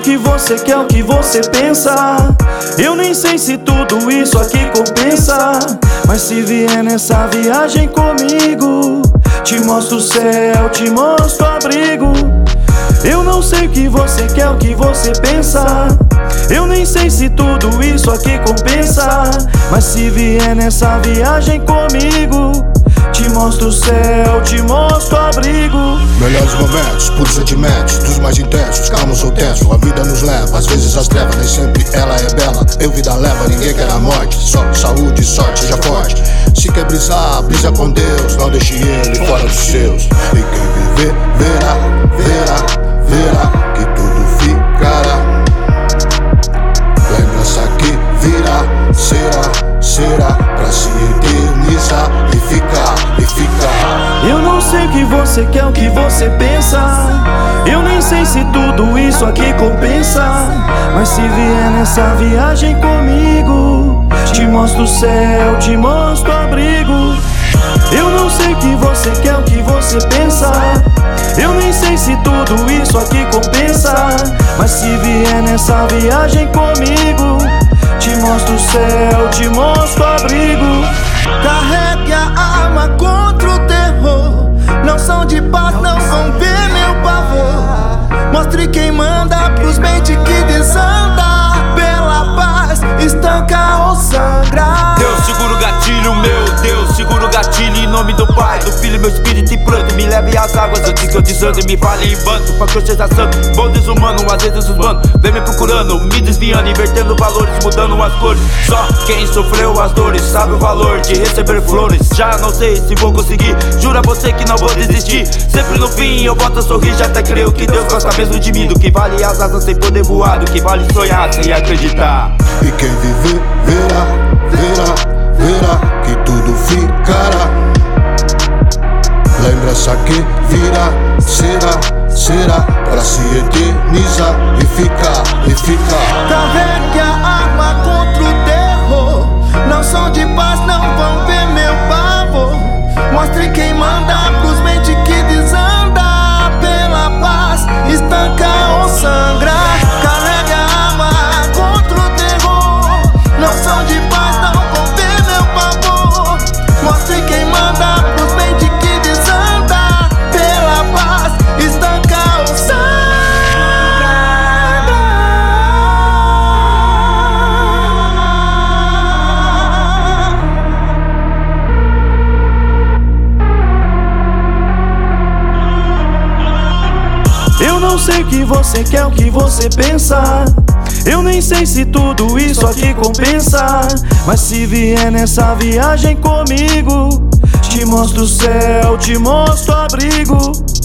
que você quer, o que você pensa. Eu nem sei se tudo isso aqui compensa, mas se vier nessa viagem comigo, te mostro o céu, te mostro o abrigo. Eu não sei o que você quer, o que você pensa. Eu nem sei se tudo isso aqui compensa, mas se vier nessa viagem comigo, te mostro o céu, te mostro o abrigo. Melhores momentos, puros sentimentos, dos mais intensos, calmos ou tensos. A vida nos leva, às vezes às trevas, nem sempre ela é bela. Eu vida leva, ninguém quer a morte, só saúde e sorte, seja forte. Se quer brisar, brisa com Deus, não deixe ele fora dos seus. E quem viver, verá, verá, verá que tudo ficará. Lembrança que virá, será, será, pra se eternizar e ficar, e ficar. Eu não sei o que você quer, o que você pensa. Eu nem sei se tudo isso aqui compensa, mas se vier nessa viagem comigo, te mostro o céu, te mostro o abrigo. Eu não sei o que você quer, o que você pensa. Eu nem sei se tudo isso aqui compensa, mas se vier nessa viagem comigo, te mostro o céu, te mostro o abrigo. Carregue a arma contra o terror. Não são de paz, não vão ver meu pavor. Mostre quem manda pros mente que desanda. Pela paz, estanca ou sangra. Deus, segura o gatilho, meu Deus, segura o gatilho em nome do Pai, do Filho, meu espírito e pranto. Me leve às águas antes que eu desando e me fale em bando, pra que eu seja santo, bom desumano, às vezes os mano vem me procurando, me desviando, invertendo valores, mudando as cores. Só quem sofreu as dores sabe o valor de receber flores. Já não sei se vou conseguir, juro a você que não vou desistir. Sempre no fim eu volto a sorrir, já até creio que Deus gosta mesmo de mim. Do que vale as asas sem poder voar, do que vale sonhar sem acreditar. E quem viver, verá, verá, verá que tudo ficará. Lembrança que virá, será, será, pra se eternizar e ficar, e ficar. Carregue a arma contra o terror. Não são de paz, não vão ver meu pavor. Mostre quem manda pros mente que desanda. Pela paz, estanca ou sangra. Carregue a arma contra o terror. Não são de paz, não vão ver meu pavor. Mostre quem manda pros mente que desanda. Pela paz, estanca ou sangra. Eu não sei o que você quer, o que você pensa. Eu nem sei se tudo isso aqui compensa, mas se vier nessa viagem comigo, te mostro o céu, te mostro o abrigo.